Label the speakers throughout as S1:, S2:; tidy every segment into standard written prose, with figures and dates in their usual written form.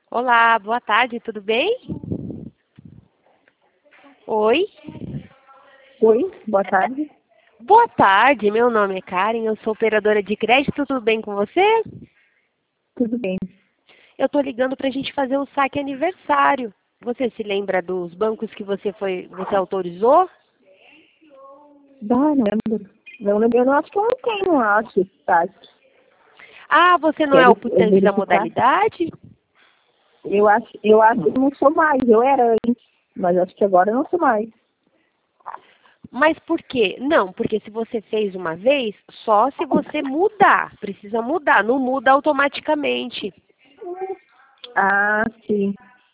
S1: Olá, boa tarde, tudo bem? Oi?
S2: Oi, boa tarde.
S1: Boa tarde, meu nome é Karen, eu sou operadora de crédito, tudo bem com você?
S2: Tudo bem?
S1: Eu estou ligando para a gente fazer o saque aniversário. Você se lembra dos bancos que você autorizou?
S2: Não lembro. Não lembro. Eu não acho que eu não tenho, acho, tá?
S1: Ah, você não é
S2: Quero
S1: optante da
S2: verificar.
S1: modalidade?
S2: Eu acho que eu não sou mais. Eu era antes, mas acho que agora eu não sou mais.
S1: Mas por quê? Não, porque se você fez uma vez, só se você mudar. Precisa mudar, não muda automaticamente.
S2: Ah, sim.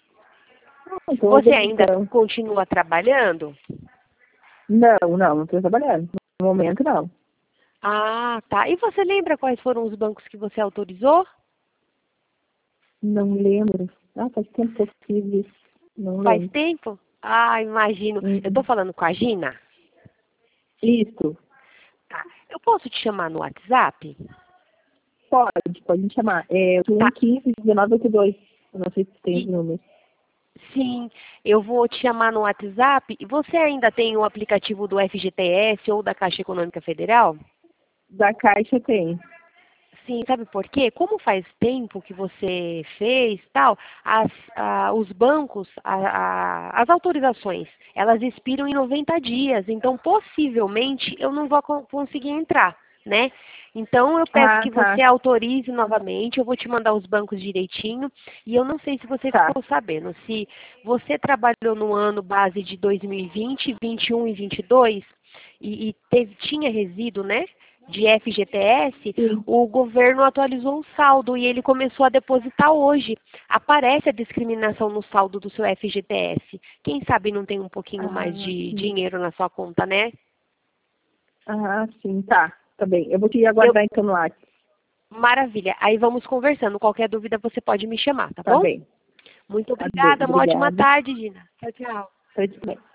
S2: Então eu
S1: Você
S2: devo,
S1: ainda
S2: então.
S1: continua trabalhando?
S2: Não estou trabalhando. No momento, não.
S1: Ah, tá. E você lembra quais foram os bancos que você autorizou?
S2: Não lembro. Ah, faz tempo que eu fiz isso. Não
S1: Faz
S2: lembro.
S1: tempo? Ah, imagino. Eu estou
S2: Uhum.
S1: falando com a Gina?
S2: Isso.
S1: Tá. Eu posso te chamar no WhatsApp?
S2: Pode me chamar. É
S1: Tá.
S2: 115-1982. Eu não sei se tem
S1: E,
S2: esse número.
S1: sim, eu vou te chamar no WhatsApp. E você ainda tem o aplicativo do FGTS ou da Caixa Econômica Federal?
S2: Da Caixa tem.
S1: Sim, sabe por quê? Como faz tempo que você fez, tal, os bancos, as autorizações, elas expiram em 90 dias. Então, possivelmente, eu não vou conseguir entrar, né? Então, eu peço
S2: Ah,
S1: que
S2: tá.
S1: você autorize novamente. Eu vou te mandar os bancos direitinho. E eu não sei se você
S2: Tá.
S1: ficou sabendo, se você trabalhou no ano base de 2020, 21 e 22 tinha resíduo, né? De FGTS,
S2: Sim.
S1: o governo atualizou o saldo e ele começou a depositar hoje. Aparece a discriminação no saldo do seu FGTS. Quem sabe não tem um pouquinho mais
S2: Ah,
S1: de
S2: sim.
S1: dinheiro na sua conta, né?
S2: Ah, sim. Tá bem. Eu vou te
S1: Eu,
S2: aguardar então no WhatsApp.
S1: maravilha. Aí vamos conversando. Qualquer dúvida você pode me chamar, tá
S2: Tá
S1: bom?
S2: bem.
S1: Muito
S2: Tá bem.
S1: obrigada. Uma ótima
S2: Obrigada.
S1: tarde, Gina. Tchau, tchau.
S2: Pra ti também.